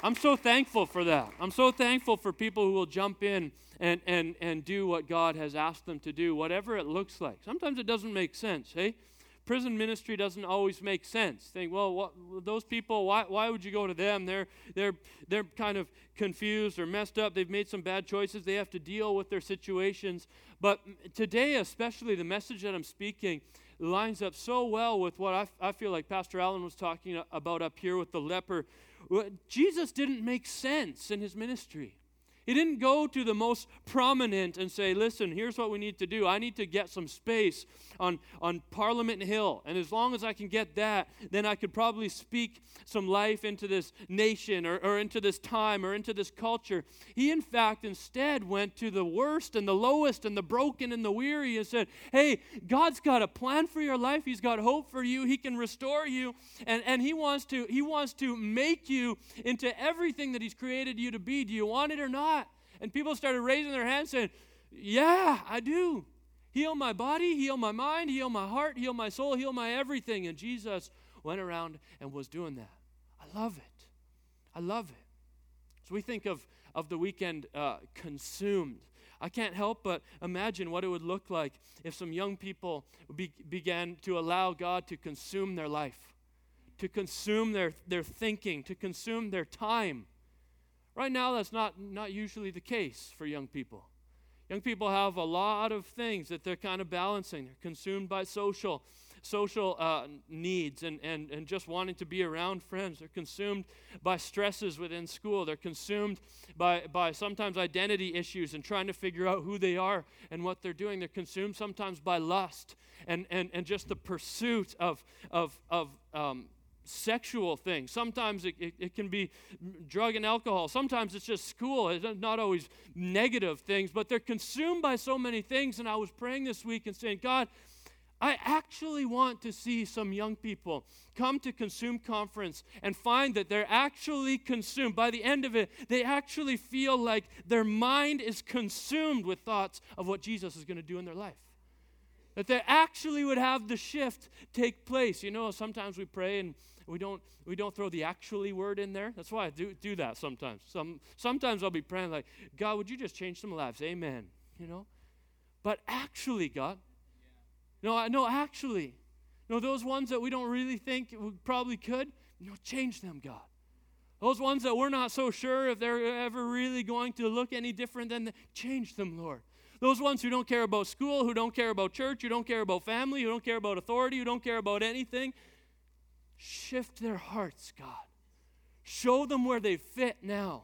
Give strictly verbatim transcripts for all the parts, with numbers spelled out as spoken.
I'm so thankful for that. I'm so thankful for people who will jump in and, and, and do what God has asked them to do, whatever it looks like. Sometimes it doesn't make sense, hey? Prison ministry doesn't always make sense. Think, well, what, those people, why, why would you go to them? They're, they're, they're kind of confused or messed up. They've made some bad choices. They have to deal with their situations. But today, especially, the message that I'm speaking lines up so well with what I, I feel like Pastor Allen was talking about up here with the leper. Jesus didn't make sense in his ministry. He didn't go to the most prominent and say, listen, here's what we need to do. I need to get some space on, on Parliament Hill. And as long as I can get that, then I could probably speak some life into this nation or, or into this time or into this culture. He, in fact, instead went to the worst and the lowest and the broken and the weary and said, hey, God's got a plan for your life. He's got hope for you. He can restore you. And, and he wants to, he wants to make you into everything that he's created you to be. Do you want it or not? And people started raising their hands saying, yeah, I do. Heal my body, heal my mind, heal my heart, heal my soul, heal my everything. And Jesus went around and was doing that. I love it. I love it. So we think of, of the weekend uh, consumed. I can't help but imagine what it would look like if some young people be, began to allow God to consume their life, to consume their, their thinking, to consume their time. Right now, that's not, not usually the case for young people. Young people have a lot of things that they're kind of balancing. They're consumed by social social uh, needs and, and, and just wanting to be around friends. They're consumed by stresses within school. They're consumed by, by sometimes identity issues and trying to figure out who they are and what they're doing. They're consumed sometimes by lust and, and, and just the pursuit of, of, of um, sexual things. Sometimes it, it, it can be drug and alcohol. Sometimes it's just school. It's not always negative things, but they're consumed by so many things. And I was praying this week and saying, God, I actually want to see some young people come to Consume Conference and find that they're actually consumed. By the end of it, they actually feel like their mind is consumed with thoughts of what Jesus is going to do in their life. That they actually would have the shift take place. You know, sometimes we pray and we don't we don't throw the actually word in there. That's why I do do that sometimes. Some sometimes I'll be praying like, God, would you just change some lives? Amen. You know? But actually, God, no, I no, actually, no, those ones that we don't really think we probably could, no, change them, God. Those ones that we're not so sure if they're ever really going to look any different than, the, change them, Lord. Those ones who don't care about school, who don't care about church, who don't care about family, who don't care about authority, who don't care about anything, shift their hearts, God. Show them where they fit now.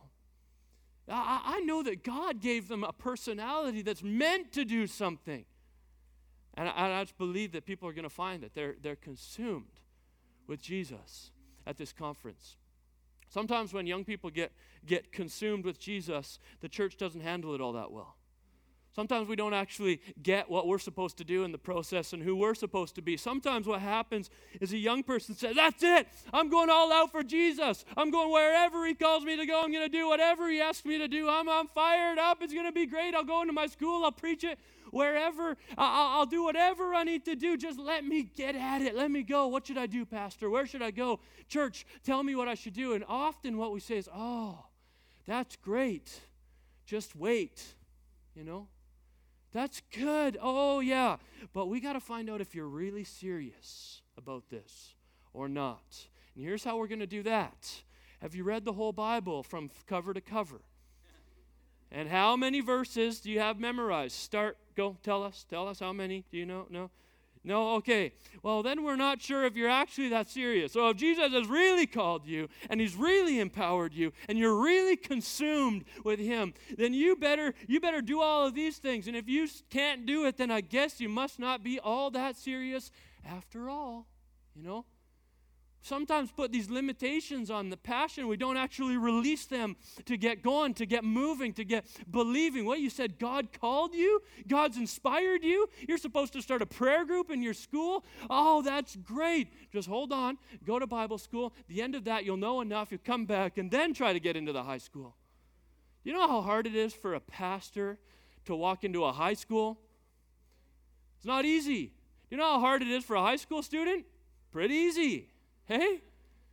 I, I know that God gave them a personality that's meant to do something. And I, I just believe that people are going to find that they're, they're consumed with Jesus at this conference. Sometimes when young people get, get consumed with Jesus, the church doesn't handle it all that well. Sometimes we don't actually get what we're supposed to do in the process and who we're supposed to be. Sometimes what happens is a young person says, that's it. I'm going all out for Jesus. I'm going wherever he calls me to go. I'm going to do whatever he asks me to do. I'm, I'm fired up. It's going to be great. I'll go into my school. I'll preach it wherever. I'll, I'll do whatever I need to do. Just let me get at it. Let me go. What should I do, Pastor? Where should I go? Church, tell me what I should do. And often what we say is, oh, that's great. Just wait, you know. That's good. Oh, yeah. But we got to find out if you're really serious about this or not. And here's how we're going to do that. Have you read the whole Bible from cover to cover? And how many verses do you have memorized? Start, go, tell us. Tell us how many. Do you know? No? No? Okay. Well, then we're not sure if you're actually that serious. So if Jesus has really called you and he's really empowered you and you're really consumed with him, then you better you better do all of these things. And if you can't do it, then I guess you must not be all that serious after all. You know? Sometimes put these limitations on the passion. We don't actually release them to get going, to get moving, to get believing. What you said, God called you? God's inspired you? You're supposed to start a prayer group in your school? Oh, that's great. Just hold on. Go to Bible school. The end of that, you'll know enough. You'll come back and then try to get into the high school. You know how hard it is for a pastor to walk into a high school? It's not easy. You know how hard it is for a high school student? Pretty easy. Hey,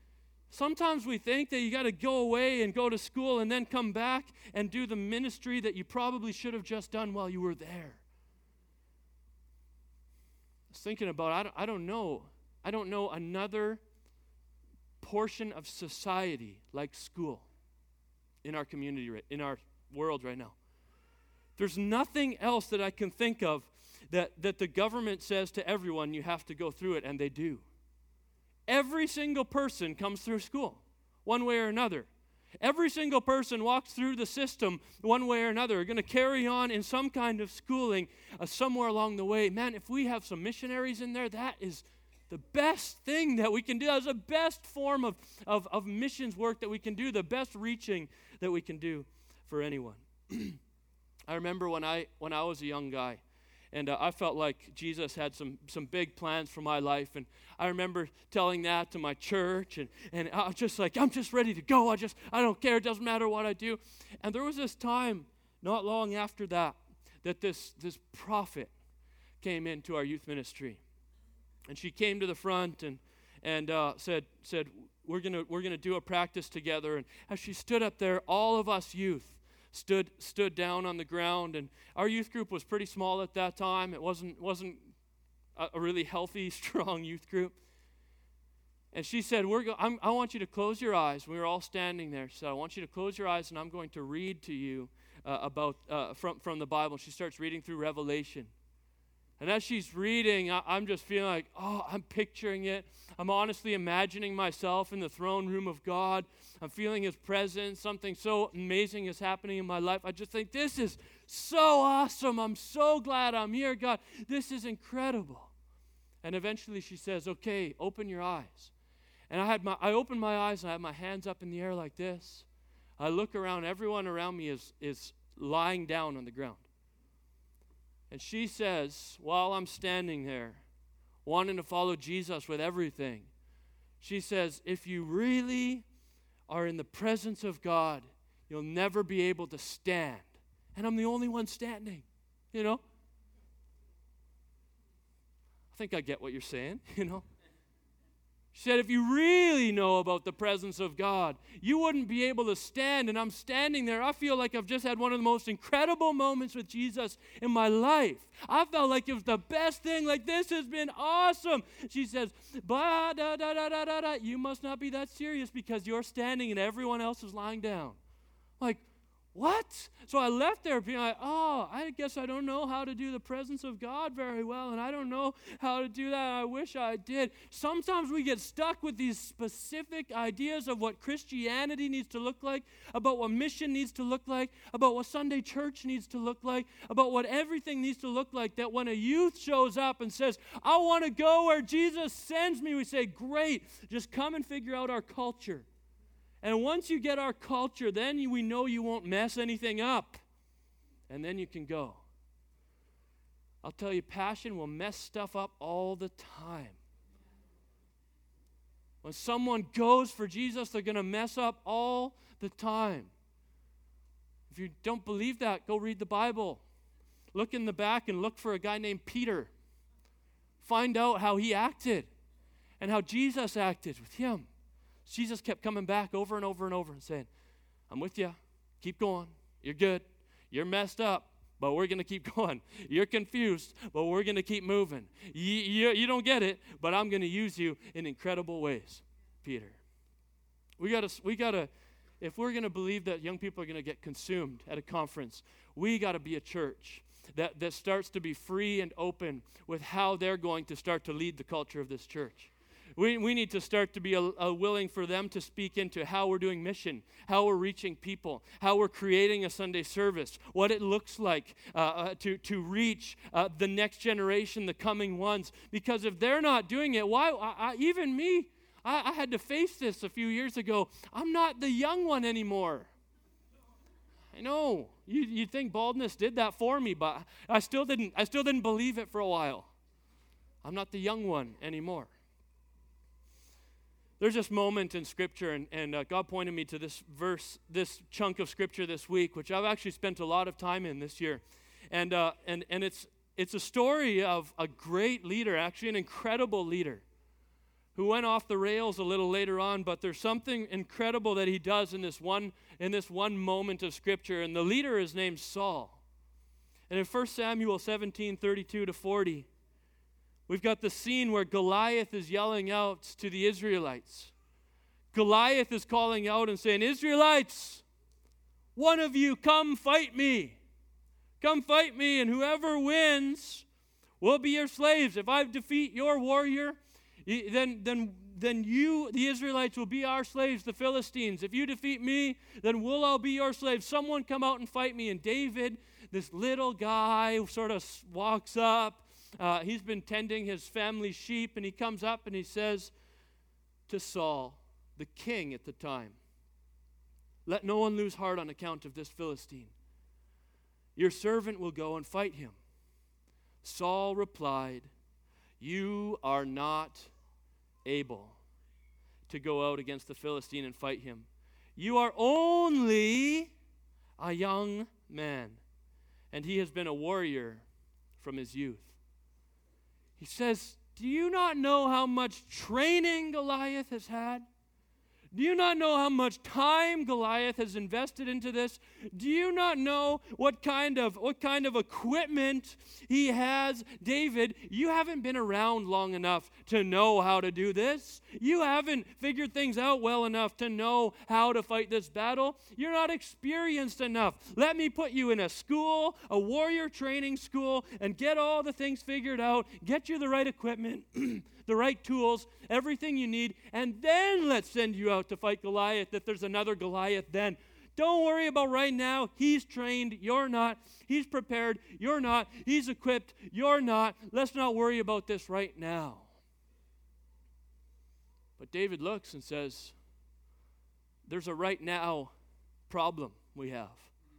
Sometimes we think that you got to go away and go to school and then come back and do the ministry that you probably should have just done while you were there. I was thinking about, I don't, I don't know. I don't know another portion of society like school in our community, in our world right now. There's nothing else that I can think of that, that the government says to everyone, you have to go through it, and they do. Every single person comes through school, one way or another. Every single person walks through the system one way or another. Are going to carry on in some kind of schooling uh, somewhere along the way. Man, if we have some missionaries in there, that is the best thing that we can do. That's the best form of, of, of missions work that we can do, the best reaching that we can do for anyone. I remember when I when I was a young guy, and uh, I felt like Jesus had some, some big plans for my life. And I remember telling that to my church. And, and I was just like, I'm just ready to go. I just, I don't care. It doesn't matter what I do. And there was this time, not long after that, that this, this prophet came into our youth ministry. And she came to the front and, and uh, said, said we're going we're gonna do a practice together. And as she stood up there, all of us youth stood stood down on the ground, and our youth group was pretty small at that time. It wasn't wasn't a, a really healthy, strong youth group. And she said, "We're go- I'm, I want you to close your eyes." We were all standing there. She said, "I want you to close your eyes, and I'm going to read to you uh, about uh, from from the Bible." She starts reading through Revelation. And as she's reading, I, I'm just feeling like, oh, I'm picturing it. I'm honestly imagining myself in the throne room of God. I'm feeling His presence. Something so amazing is happening in my life. I just think, this is so awesome. I'm so glad I'm here, God. This is incredible. And eventually she says, okay, open your eyes. And I had my, I opened my eyes, and I had my hands up in the air like this. I look around. Everyone around me is, is lying down on the ground. And she says, while I'm standing there, wanting to follow Jesus with everything, she says, if you really are in the presence of God, you'll never be able to stand. And I'm the only one standing, you know? I think I get what you're saying, you know? She said, if you really know about the presence of God, you wouldn't be able to stand. And I'm standing there. I feel like I've just had one of the most incredible moments with Jesus in my life. I felt like it was the best thing. Like, this has been awesome. She says, bah, da, da, da, da, da, da. You must not be that serious because you're standing and everyone else is lying down. Like, what? So I left there being like, oh, I guess I don't know how to do the presence of God very well, and I don't know how to do that. I wish I did. Sometimes we get stuck with these specific ideas of what Christianity needs to look like, about what mission needs to look like, about what Sunday church needs to look like, about what everything needs to look like, that when a youth shows up and says, I want to go where Jesus sends me, we say, great, just come and figure out our culture. And once you get our culture, then you, we know you won't mess anything up. And then you can go. I'll tell you, passion will mess stuff up all the time. When someone goes for Jesus, they're going to mess up all the time. If you don't believe that, go read the Bible. Look in the back and look for a guy named Peter. Find out how he acted and how Jesus acted with him. Jesus kept coming back over and over and over and saying, I'm with you. Keep going. You're good. You're messed up, but we're going to keep going. You're confused, but we're going to keep moving. You, you, you don't get it, but I'm going to use you in incredible ways, Peter. We got to, we got to, if we're going to believe that young people are going to get consumed at a conference, we got to be a church that, that starts to be free and open with how they're going to start to lead the culture of this church. We we need to start to be a, a willing for them to speak into how we're doing mission, how we're reaching people, how we're creating a Sunday service, what it looks like uh, uh, to, to reach uh, the next generation, the coming ones. Because if they're not doing it, why? I, I, even me, I, I had to face this a few years ago. I'm not the young one anymore. I know. You, you'd think baldness did that for me, but I still didn't. I still didn't believe it for a while. I'm not the young one anymore. There's this moment in Scripture, and, and uh, God pointed me to this verse, this chunk of Scripture this week, which I've actually spent a lot of time in this year. And uh, and and it's it's a story of a great leader, actually an incredible leader, who went off the rails a little later on, but there's something incredible that he does in this one in this one moment of Scripture, and the leader is named Saul. And in First Samuel seventeen, thirty-two to forty, we've got the scene where Goliath is yelling out to the Israelites. Goliath is calling out and saying, Israelites, one of you come fight me. Come fight me, and whoever wins will be your slaves. If I defeat your warrior, then, then, then you, the Israelites, will be our slaves, the Philistines. If you defeat me, then we'll all be your slaves. Someone come out and fight me. And David, this little guy, sort of walks up. Uh, he's been tending his family's sheep, and he comes up and he says to Saul, the king at the time, let no one lose heart on account of this Philistine. Your servant will go and fight him. Saul replied, you are not able to go out against the Philistine and fight him. You are only a young man, and he has been a warrior from his youth. He says, do you not know how much training Goliath has had? Do you not know how much time Goliath has invested into this? Do you not know what kind of what kind of equipment he has? David, you haven't been around long enough to know how to do this. You haven't figured things out well enough to know how to fight this battle. You're not experienced enough. Let me put you in a school, a warrior training school, and get all the things figured out, get you the right equipment, the right tools, everything you need, and then let's send you out to fight Goliath if there's another Goliath then. Don't worry about right now. He's trained. You're not. He's prepared. You're not. He's equipped. You're not. Let's not worry about this right now. But David looks and says, there's a right now problem we have.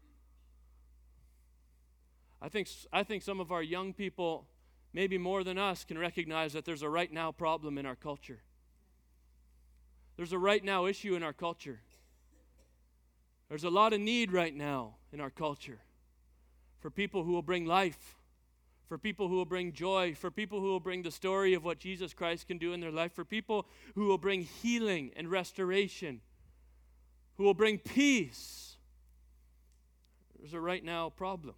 I think, I think some of our young people, maybe more than us, can recognize that there's a right now problem in our culture. There's a right now issue in our culture. There's a lot of need right now in our culture for people who will bring life, for people who will bring joy, for people who will bring the story of what Jesus Christ can do in their life, for people who will bring healing and restoration, who will bring peace. There's a right now problem.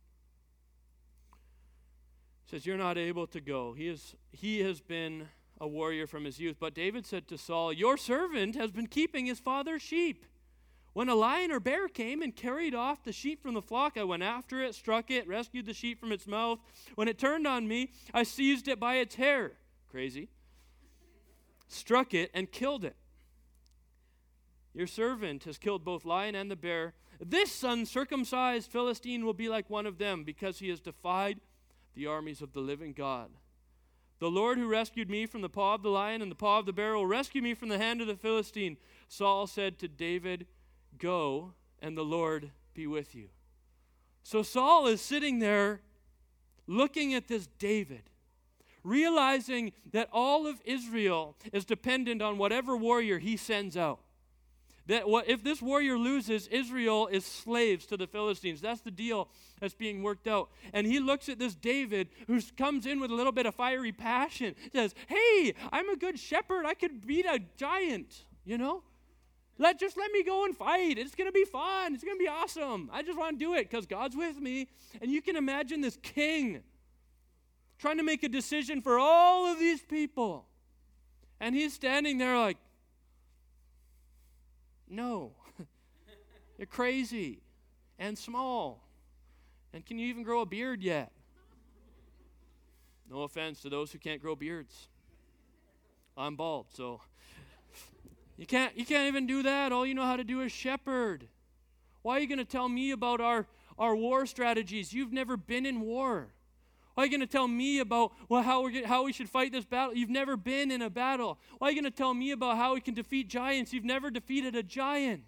It says, you're not able to go. He is, he has been a warrior from his youth. But David said to Saul, your servant has been keeping his father's sheep. When a lion or bear came and carried off the sheep from the flock, I went after it, struck it, rescued the sheep from its mouth. When it turned on me, I seized it by its hair. Crazy. Struck it and killed it. Your servant has killed both lion and the bear. This uncircumcised Philistine will be like one of them because he has defied the armies of the living God. The Lord who rescued me from the paw of the lion and the paw of the bear will rescue me from the hand of the Philistine. Saul said to David, go, and the Lord be with you. So Saul is sitting there looking at this David, realizing that all of Israel is dependent on whatever warrior he sends out. That what, if this warrior loses, Israel is slaves to the Philistines. That's the deal that's being worked out. And he looks at this David who comes in with a little bit of fiery passion, says, hey, I'm a good shepherd. I could beat a giant, you know? Let Just let me go and fight. It's going to be fun. It's going to be awesome. I just want to do it because God's with me. And you can imagine this king trying to make a decision for all of these people. And he's standing there like, no, you're crazy and small. And can you even grow a beard yet? No offense to those who can't grow beards. I'm bald, so you can't you can't even do that. All you know how to do is shepherd. Why are you going to tell me about our, our war strategies? You've never been in war. Why are you going to tell me about well, how, we're, how we should fight this battle? You've never been in a battle. Why are you going to tell me about how we can defeat giants? You've never defeated a giant.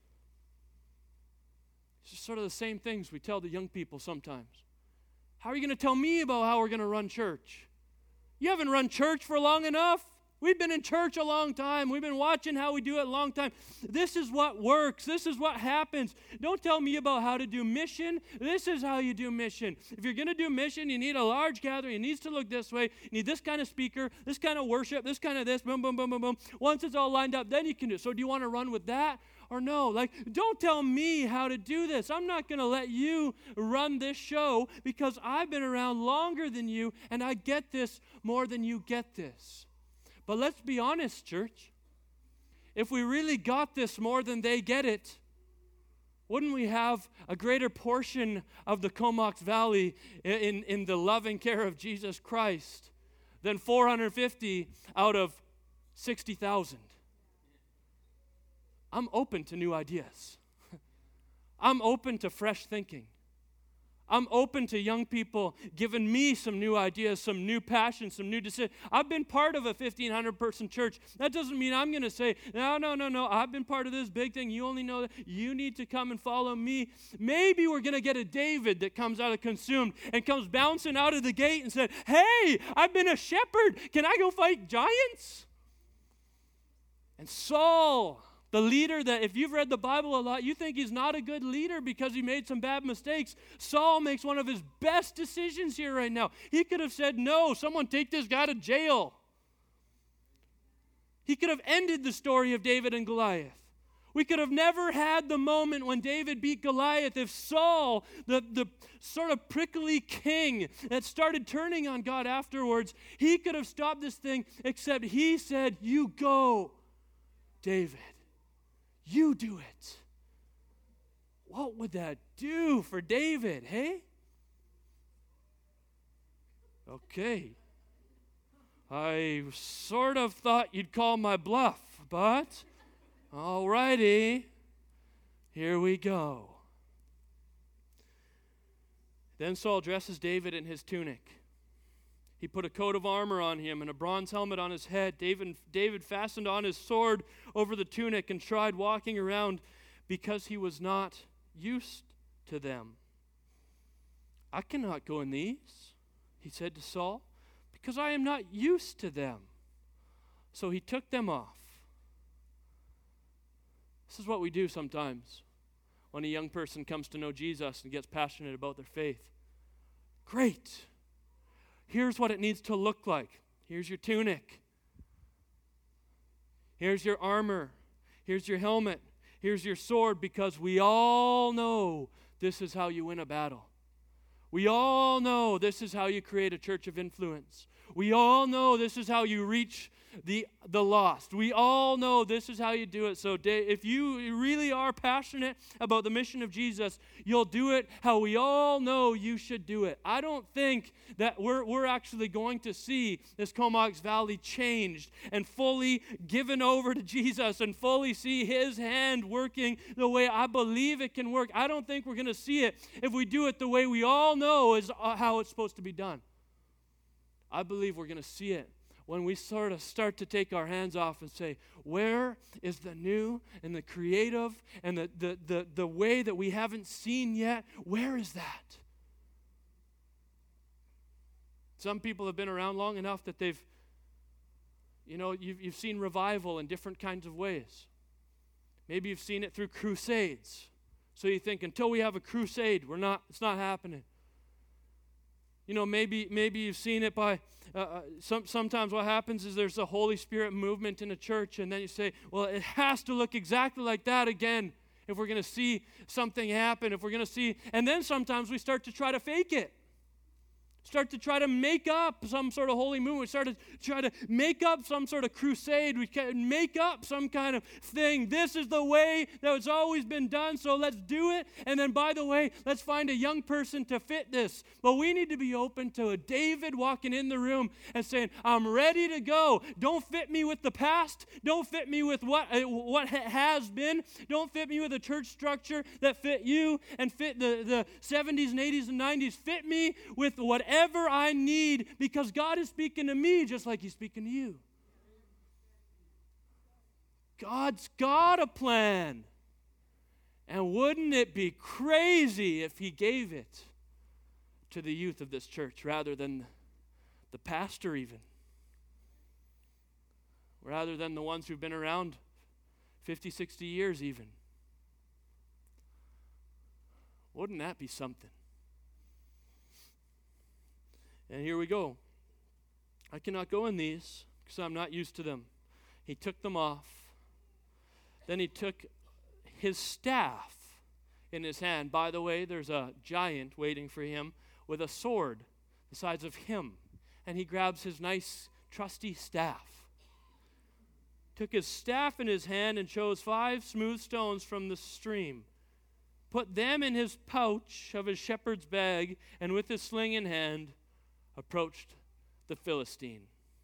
It's just sort of the same things we tell the young people sometimes. How are you going to tell me about how we're going to run church? You haven't run church for long enough. We've been in church a long time. We've been watching how we do it a long time. This is what works. This is what happens. Don't tell me about how to do mission. This is how you do mission. If you're going to do mission, you need a large gathering. It needs to look this way. You need this kind of speaker, this kind of worship, this kind of this, boom, boom, boom, boom, boom. Once it's all lined up, then you can do it. So do you want to run with that or no? Like, don't tell me how to do this. I'm not going to let you run this show because I've been around longer than you and I get this more than you get this. But let's be honest, church. If we really got this more than they get it, wouldn't we have a greater portion of the Comox Valley in, in the loving care of Jesus Christ than four hundred fifty out of sixty thousand? I'm open to new ideas. I'm open to fresh thinking. I'm open to young people giving me some new ideas, some new passion, some new decisions. I've been part of a fifteen hundred person church. That doesn't mean I'm going to say, no, no, no, no, I've been part of this big thing. You only know that. You need to come and follow me. Maybe we're going to get a David that comes out of Consumed and comes bouncing out of the gate and said, hey, I've been a shepherd. Can I go fight giants? And Saul, the leader that, if you've read the Bible a lot, you think he's not a good leader because he made some bad mistakes. Saul makes one of his best decisions here right now. He could have said, no, someone take this guy to jail. He could have ended the story of David and Goliath. We could have never had the moment when David beat Goliath if Saul, the, the sort of prickly king that started turning on God afterwards, he could have stopped this thing, except he said, you go, David. You do it. What would that do for David, hey? Okay. I sort of thought you'd call my bluff, but all righty. Here we go. Then Saul dresses David in his tunic. He put a coat of armor on him and a bronze helmet on his head. David, David fastened on his sword over the tunic and tried walking around because he was not used to them. I cannot go in these, he said to Saul, because I am not used to them. So he took them off. This is what we do sometimes when a young person comes to know Jesus and gets passionate about their faith. Great. Here's what it needs to look like. Here's your tunic. Here's your armor. Here's your helmet. Here's your sword, because we all know this is how you win a battle. We all know this is how you create a church of influence. We all know this is how you reach the the lost. We all know this is how you do it. So if you really are passionate about the mission of Jesus, you'll do it how we all know you should do it. I don't think that we're, we're actually going to see this Comox Valley changed and fully given over to Jesus and fully see his hand working the way I believe it can work. I don't think we're going to see it if we do it the way we all know is how it's supposed to be done. I believe we're going to see it when we sort of start to take our hands off and say, where is the new and the creative and the, the, the, the way that we haven't seen yet? Where is that? Some people have been around long enough that they've, you know, you've, you've seen revival in different kinds of ways. Maybe you've seen it through crusades. So you think, until we have a crusade, we're not, it's not happening. You know, maybe maybe you've seen it by, uh, some, sometimes what happens is there's a Holy Spirit movement in a church, and then you say, well, it has to look exactly like that again if we're going to see something happen, if we're going to see, and then sometimes we start to try to fake it. Start to try to make up some sort of holy movement. We start to try to make up some sort of crusade. We can make up some kind of thing. This is the way that it's always been done, so let's do it. And then, by the way, let's find a young person to fit this. But we need to be open to a David walking in the room and saying, I'm ready to go. Don't fit me with the past. Don't fit me with what, uh, what has been. Don't fit me with a church structure that fit you and fit the, the seventies and eighties and nineties. Fit me with whatever Whatever I need, because God is speaking to me just like he's speaking to you. God's got a plan. And wouldn't it be crazy if he gave it to the youth of this church rather than the pastor even? rather than the ones who've been around fifty, sixty years even. Wouldn't that be something? And here we go. I cannot go in these because I'm not used to them. He took them off. Then he took his staff in his hand. By the way, there's a giant waiting for him with a sword the size of him. And he grabs his nice, trusty staff. Took his staff in his hand and chose five smooth stones from the stream. Put them in his pouch of his shepherd's bag, and with his sling in hand, approached the Philistine.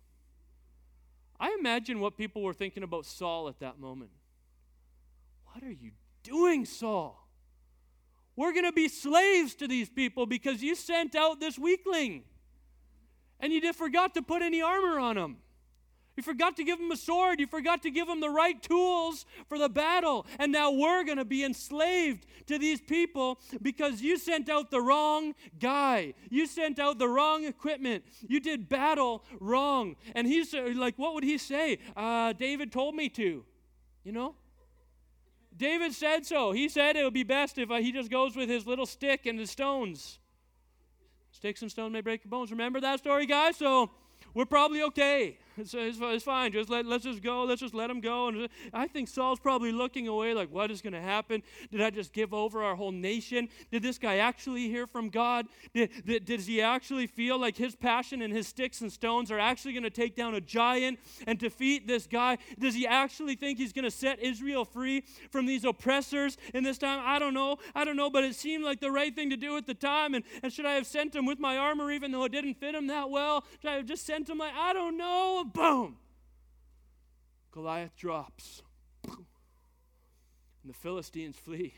I imagine what people were thinking about Saul at that moment. What are you doing, Saul? We're going to be slaves to these people because you sent out this weakling. And you just forgot to put any armor on him. You forgot to give him a sword. You forgot to give him the right tools for the battle. And now we're going to be enslaved to these people because you sent out the wrong guy. You sent out the wrong equipment. You did battle wrong. And he's like, what would he say? Uh, David told me to. You know? David said so. He said it would be best if uh, he just goes with his little stick and his stones. Sticks and stones may break your bones. Remember that story, guys? So we're probably okay. It's, it's, it's fine. Just let, let's just go. Let's just let him go. And I think Saul's probably looking away like, what is going to happen? Did I just give over our whole nation? Did this guy actually hear from God? Did, did, does he actually feel like his passion and his sticks and stones are actually going to take down a giant and defeat this guy? Does he actually think he's going to set Israel free from these oppressors in this time? I don't know. I don't know, but it seemed like the right thing to do at the time. And, and should I have sent him with my armor even though it didn't fit him that well? Should I have just sent him like, I don't know. Boom! Goliath drops. And the Philistines flee.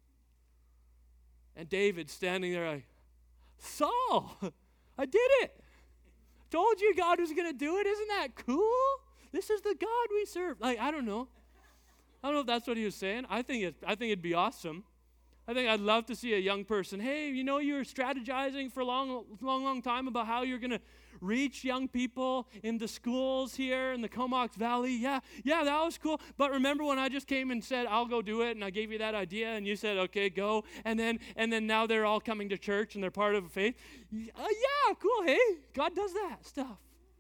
And David standing there like, Saul, I did it. Told you God was going to do it. Isn't that cool? This is the God we serve. Like, I don't know. I don't know if that's what he was saying. I think it, I think it'd be awesome. I think I'd love to see a young person, hey, you know, you were strategizing for a long, long, long time about how you're going to reach young people in the schools here in the Comox Valley. Yeah, yeah, that was cool. But remember when I just came and said, I'll go do it, and I gave you that idea, and you said, okay, go. And then and then now they're all coming to church, and they're part of a faith. Uh, yeah, cool, hey, God does that stuff.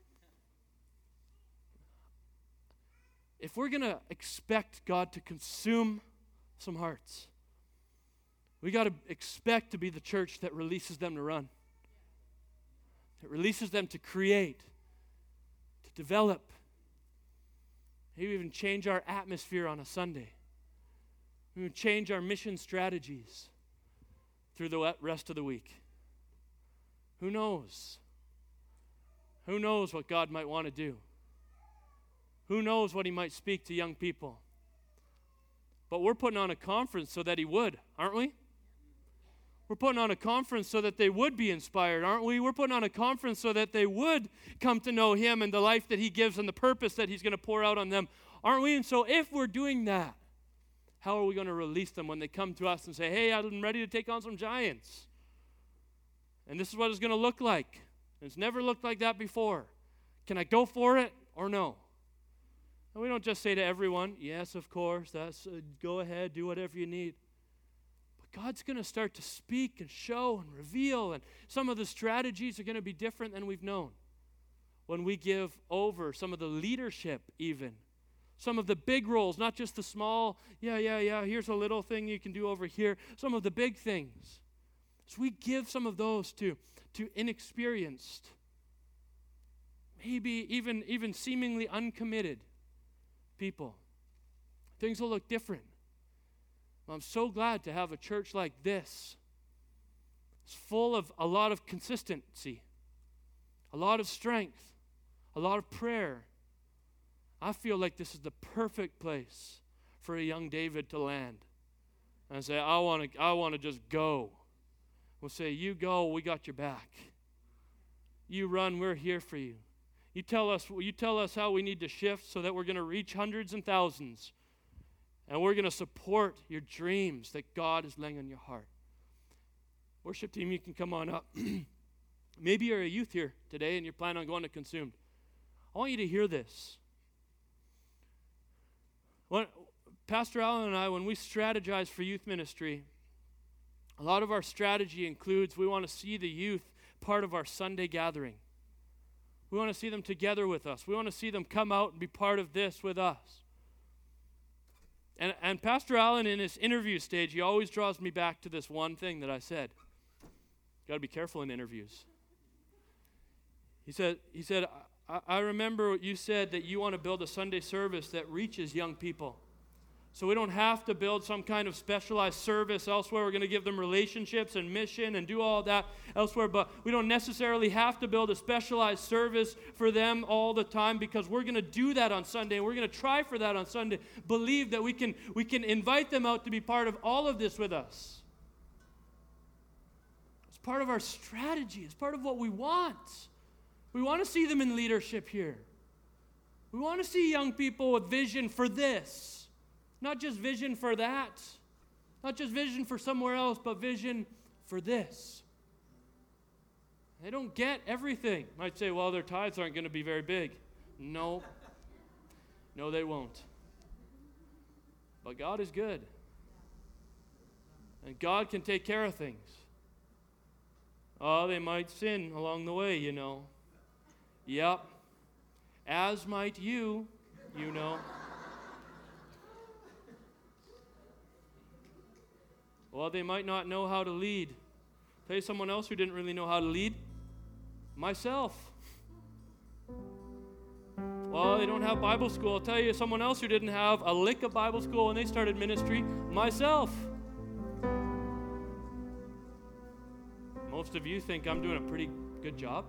If we're going to expect God to consume some hearts, we got to expect to be the church that releases them to run. That releases them to create, to develop, maybe even change our atmosphere on a Sunday. Maybe change our mission strategies through the rest of the week. Who knows? Who knows what God might want to do? Who knows what he might speak to young people? But we're putting on a conference so that he would, aren't we? We're putting on a conference so that they would be inspired, aren't we? We're putting on a conference so that they would come to know him and the life that he gives and the purpose that he's going to pour out on them, aren't we? And so if we're doing that, how are we going to release them when they come to us and say, hey, I'm ready to take on some giants? And this is what it's going to look like. It's never looked like that before. Can I go for it or no? And we don't just say to everyone, yes, of course, that's uh, go ahead, do whatever you need. God's going to start to speak and show and reveal, and some of the strategies are going to be different than we've known. When we give over some of the leadership even, some of the big roles, not just the small, yeah, yeah, yeah, here's a little thing you can do over here, some of the big things. So we give some of those to, to inexperienced, maybe even, even seemingly uncommitted people. Things will look different. I'm so glad to have a church like this. It's full of a lot of consistency, a lot of strength, a lot of prayer. I feel like this is the perfect place for a young David to land and say, I want to I want to just go. We'll say, you go, we got your back. You run, we're here for you. You tell us, you tell us how we need to shift so that we're going to reach hundreds and thousands. And we're going to support your dreams that God is laying on your heart. Worship team, you can come on up. Maybe you're a youth here today and you're planning on going to Consumed. I want you to hear this. When, Pastor Allen and I, when we strategize for youth ministry, a lot of our strategy includes we want to see the youth part of our Sunday gathering. We want to see them together with us. We want to see them come out and be part of this with us. And, and Pastor Allen, in his interview stage, he always draws me back to this one thing that I said. Got to be careful in interviews. He said, he said, I, I remember you said that you want to build a Sunday service that reaches young people. So we don't have to build some kind of specialized service elsewhere. We're going to give them relationships and mission and do all that elsewhere. But we don't necessarily have to build a specialized service for them all the time, because we're going to do that on Sunday. We're going to try for that on Sunday. Believe that we can, we can invite them out to be part of all of this with us. It's part of our strategy. It's part of what we want. We want to see them in leadership here. We want to see young people with vision for this. Not just vision for that. Not just vision for somewhere else, but vision for this. They don't get everything. Might say, well, their tithes aren't going to be very big. No. No, they won't. But God is good. And God can take care of things. Oh, they might sin along the way, you know. Yep. As might you, you know. Well, they might not know how to lead. Tell you someone else who didn't really know how to lead? Myself. Well, they don't have Bible school. I'll tell you someone else who didn't have a lick of Bible school when they started ministry. Myself. Most of you think I'm doing a pretty good job.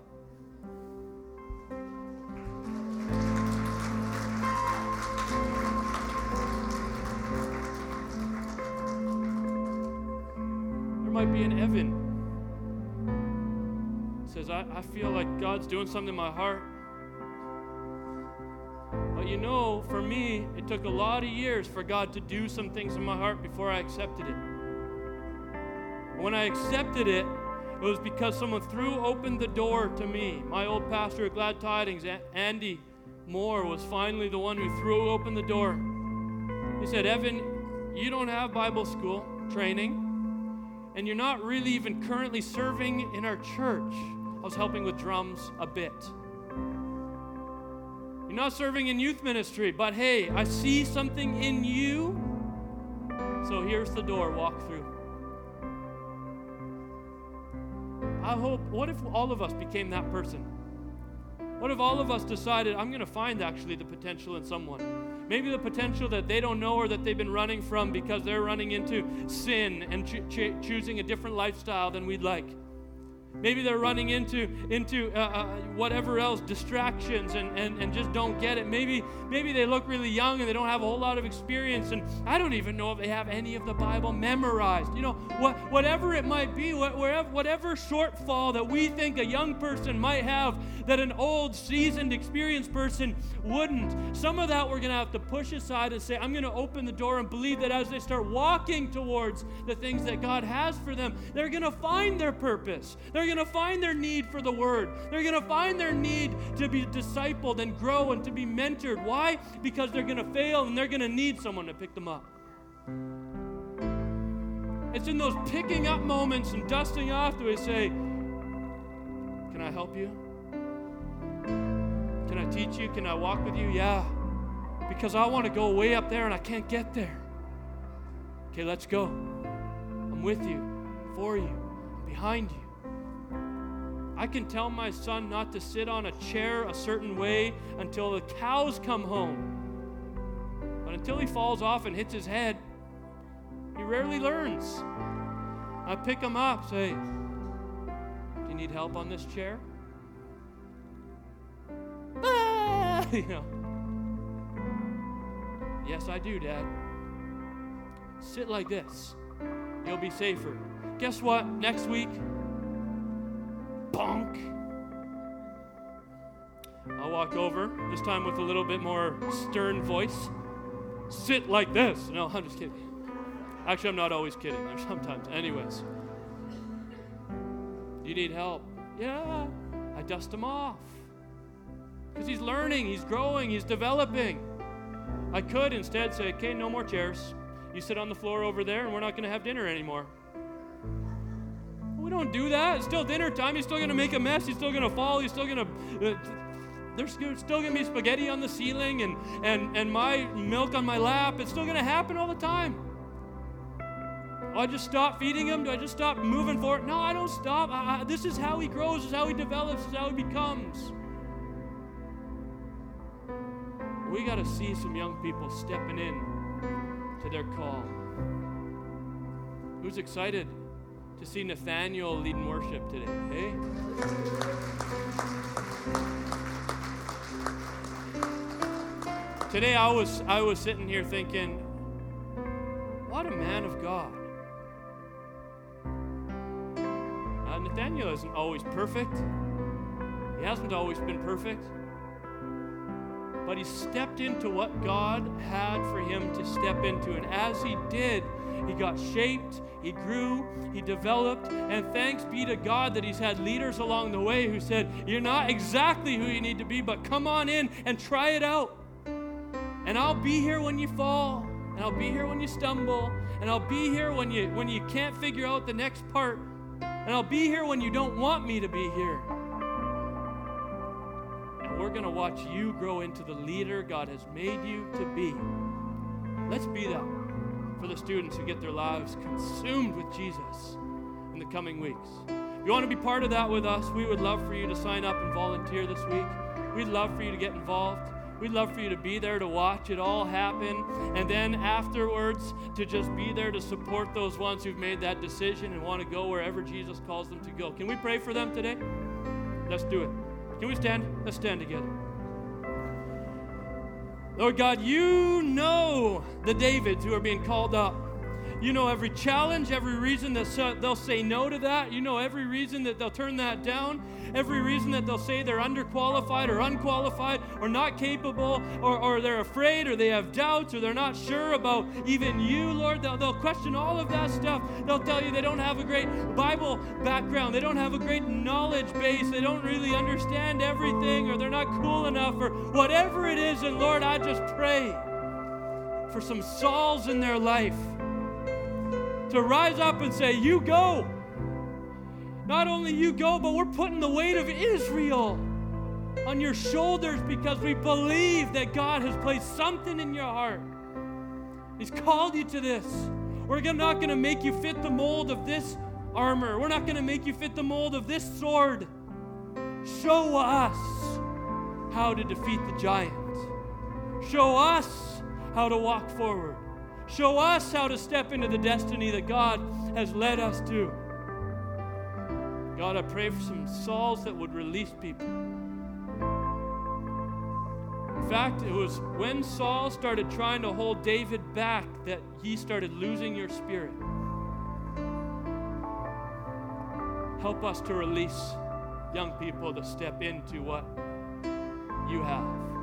Might be an Evan. Says, I, I feel like God's doing something in my heart. But you know, for me, it took a lot of years for God to do some things in my heart before I accepted it. When I accepted it, it was because someone threw open the door to me. My old pastor at Glad Tidings, Andy Moore, was finally the one who threw open the door. He said, Evan, you don't have Bible school training. And you're not really even currently serving in our church. I was helping with drums a bit. You're not serving in youth ministry, but hey, I see something in you. So here's the door, walk through. I hope, what if all of us became that person? What if all of us decided, I'm going to find actually the potential in someone? Maybe the potential that they don't know or that they've been running from because they're running into sin and cho- cho- choosing a different lifestyle than we'd like. Maybe they're running into into uh, uh, whatever else, distractions, and, and, and just don't get it. Maybe maybe they look really young and they don't have a whole lot of experience, and I don't even know if they have any of the Bible memorized. You know, what, whatever it might be, whatever, whatever shortfall that we think a young person might have that an old, seasoned, experienced person wouldn't. Some of that we're going to have to push aside and say, I'm going to open the door and believe that as they start walking towards the things that God has for them, they're going to find their purpose. They're going to find their need for the Word. They're going to find their need to be discipled and grow and to be mentored. Why? Because they're going to fail and they're going to need someone to pick them up. It's in those picking up moments and dusting off that we say, can I help you? Can I teach you? Can I walk with you? Yeah. Because I want to go way up there and I can't get there. Okay, let's go. I'm with you, for you, behind you. I can tell my son not to sit on a chair a certain way until the cows come home. But until he falls off and hits his head, he rarely learns. I pick him up, say, do you need help on this chair? Ah! You know. Yes, I do, Dad. Sit like this. You'll be safer. Guess what? Next week, bonk. I'll walk over, this time with a little bit more stern voice. Sit like this. No, I'm just kidding. Actually, I'm not always kidding. There's sometimes. Anyways. You need help? Yeah. I dust him off. Because he's learning, he's growing, he's developing. I could instead say, okay, no more chairs. You sit on the floor over there, and we're not going to have dinner anymore. We don't do that. It's still dinner time. He's still going to make a mess. He's still going to fall. He's still going to... Uh, there's still going to be spaghetti on the ceiling and, and, and my milk on my lap. It's still going to happen all the time. Do I just stop feeding him? Do I just stop moving forward? No, I don't stop. I, I, this is how he grows. This is how he develops. This is how he becomes. We got to see some young people stepping in to their call. Who's excited to see Nathaniel leading worship today? Hey? Today I was I was sitting here thinking, what a man of God. Uh, Nathaniel isn't always perfect. He hasn't always been perfect. But he stepped into what God had for him to step into. And as he did, he got shaped, he grew, he developed, and thanks be to God that he's had leaders along the way who said, you're not exactly who you need to be, but come on in and try it out. And I'll be here when you fall, and I'll be here when you stumble, and I'll be here when you when you can't figure out the next part, and I'll be here when you don't want me to be here. And we're going to watch you grow into the leader God has made you to be. Let's be that for the students who get their lives consumed with Jesus in the coming weeks. If you want to be part of that with us, we would love for you to sign up and volunteer this week. We'd love for you to get involved. We'd love for you to be there to watch it all happen, and then afterwards to just be there to support those ones who've made that decision and want to go wherever Jesus calls them to go. Can we pray for them today? Let's do it. Can we stand? Let's stand together. Lord God, you know the Davids who are being called up. You know every challenge, every reason that they'll say no to that. You know every reason that they'll turn that down. Every reason that they'll say they're underqualified or unqualified or not capable or, or they're afraid or they have doubts or they're not sure about even you, Lord. They'll, they'll question all of that stuff. They'll tell you they don't have a great Bible background. They don't have a great knowledge base. They don't really understand everything, or they're not cool enough, or whatever it is. And Lord, I just pray for some Sauls in their life to rise up and say, you go. Not only you go, but we're putting the weight of Israel on your shoulders because we believe that God has placed something in your heart. He's called you to this. We're not going to make you fit the mold of this armor. We're not going to make you fit the mold of this sword. Show us how to defeat the giant. Show us how to walk forward. Show us how to step into the destiny that God has led us to. God, I pray for some Sauls that would release people. In fact, it was when Saul started trying to hold David back that he started losing your spirit. Help us to release young people to step into what you have.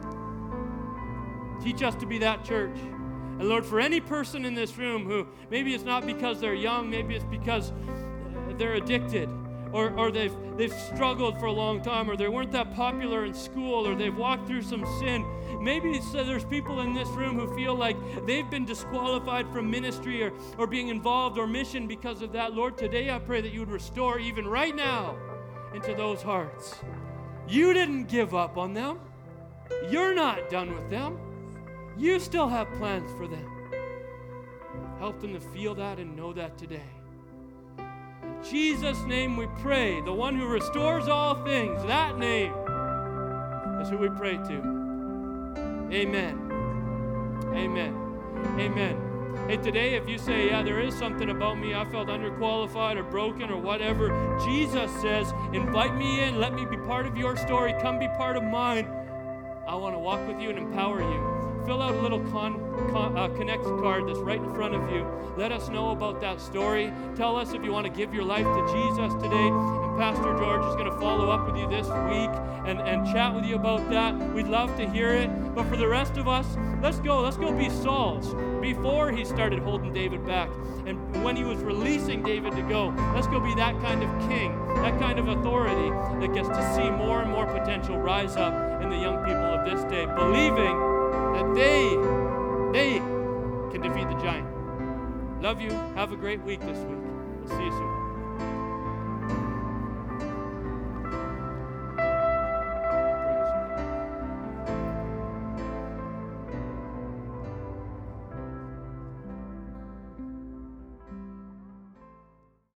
Teach us to be that church. And Lord, for any person in this room who maybe it's not because they're young, maybe it's because they're addicted, or, or they've they've struggled for a long time, or they weren't that popular in school, or they've walked through some sin. Maybe it's, uh, there's people in this room who feel like they've been disqualified from ministry or, or being involved or mission because of that. Lord, today I pray that you would restore even right now into those hearts. You didn't give up on them. You're not done with them. You still have plans for them. Help them to feel that and know that today. In Jesus' name we pray. The one who restores all things, that name is who we pray to. Amen. Amen. Amen. Hey, today if you say, yeah, there is something about me, I felt underqualified or broken or whatever, Jesus says, invite me in, let me be part of your story, come be part of mine. I want to walk with you and empower you. Fill out a little con, con, uh, connect card that's right in front of you. Let us know about that story. Tell us if you want to give your life to Jesus today. And Pastor George is going to follow up with you this week and, and chat with you about that. We'd love to hear it. But for the rest of us, let's go. Let's go be Sauls before he started holding David back. And when he was releasing David to go, let's go be that kind of king, that kind of authority that gets to see more and more potential rise up in the young people of this day, believing that they They can defeat the giant. Love you. Have a great week this week. We'll see you soon.